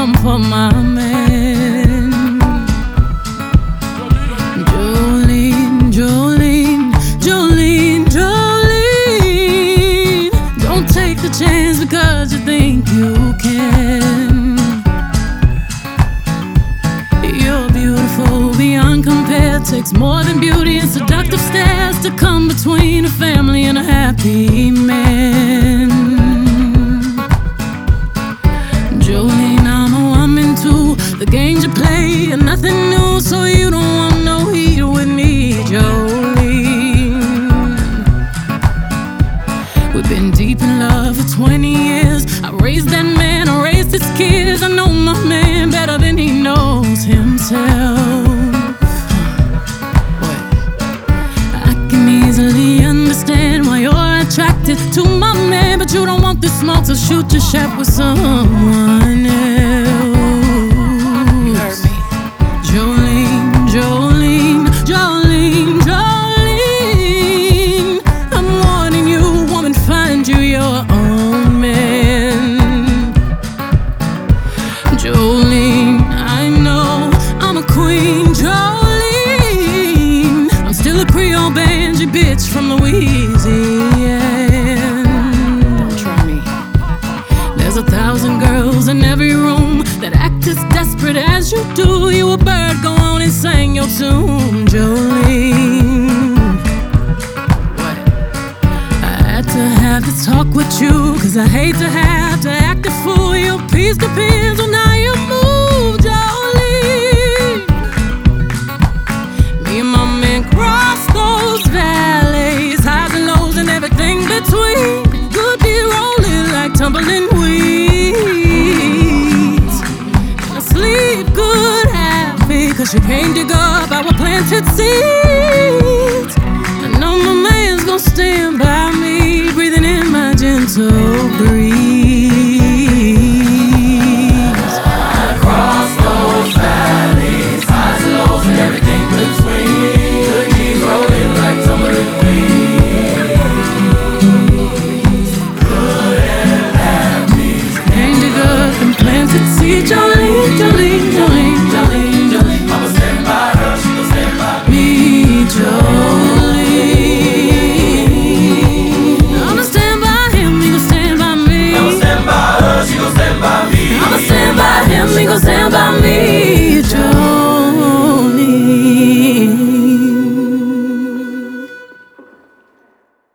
come for my man. Jolene, Jolene, Jolene, Jolene, don't take the chance because you think you can. You're beautiful beyond compare. Takes more than beauty and seductive stares to come between a family and a happy man. Jolene, I'm a woman too. The games you play are nothing new, so you don't want no heat with me, Jolene. We've been deep in love for 20 years. I raised that man, I raised his kids. I know my man better than he knows himself. I can easily understand why you're attracted to my man, but you don't want this smoke, so shoot your shot with someone else. You heard me. Jolene, Jolene, Jolene, Jolene, I'm warning you, woman, find you your own man. Jolene, I know I'm a queen. Jolene, I'm still a Creole banjo bitch from Louisiana. Don't try me. There's 1,000 girls in every room that act as desperate as you do. You a bird, go on and sing your tune, Jolene. What? I had to have this talk with you, cause I hate to have to act a fool. Your peace depends on how you move, Jolene. Me and my man cross those valleys, highs and lows and everything between. Good be rolling like tumbling weeds. I sleep good, happy, cause you can't dig up our planted seeds. I know my man's gonna stand by me, breathing in my gentle breeze. Across those valleys, highs and lows and everything between. Good keep rolling like tumbling weeds. Good and happy. Can't dig up and planted seeds, Jolene, Jolene, Jolene.